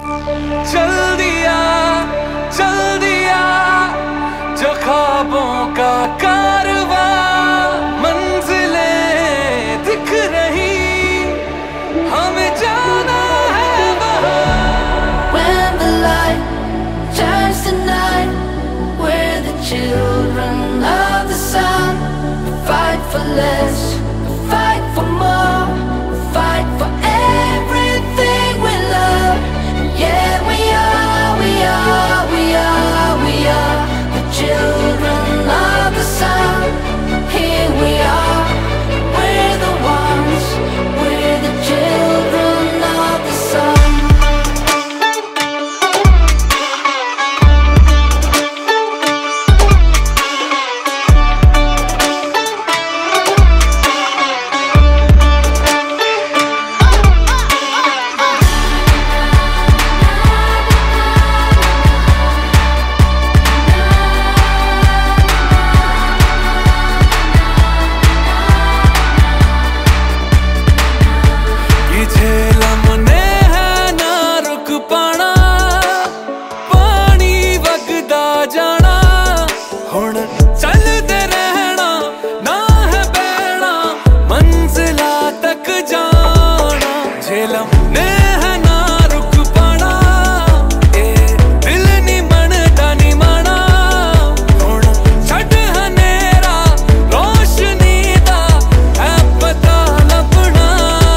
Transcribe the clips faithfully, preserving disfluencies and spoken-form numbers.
चल दिया चल दिया जो ख्वाबों का कारवां, मंजिलें दिख रही हमें जाना है वहाँ। When the light turns to night, we're the children of the sun. Fight for less, fight for more, fight for everything we love. Yeah, we are, we are, we are, we are the children of the sun. Here we are, we're the ones, we're the children of the sun. चलते रहना ना है बहना, मंजिला तक जाना। झेलम ने है ना रुक पाना, ए दिल नी मनता नी माना। हुण छड़ हनेरा रोशनी दा है पता लभना।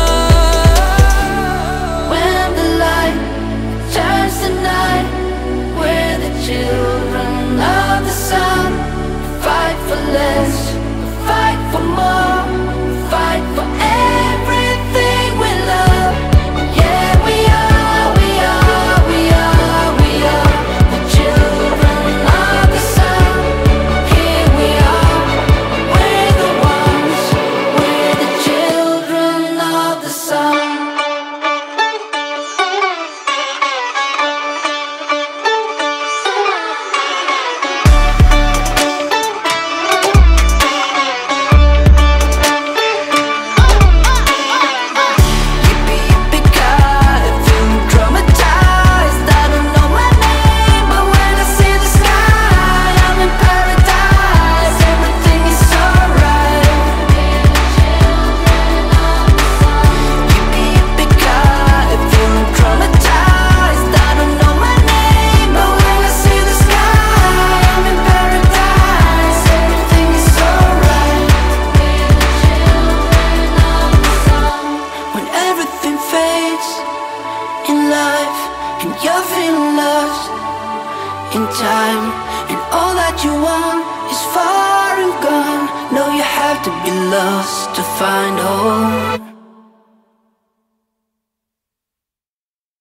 When the light turns to night, we're the children of the sun. Fight for less, fight for more, fight for everything we love. Yeah, we are, we are, we are, we are the children of the sun. Here we are, we're the ones, we're the children of the sun. In life, and you're feeling lost in time, and all that you want is far and gone. No, you have to be lost to find home.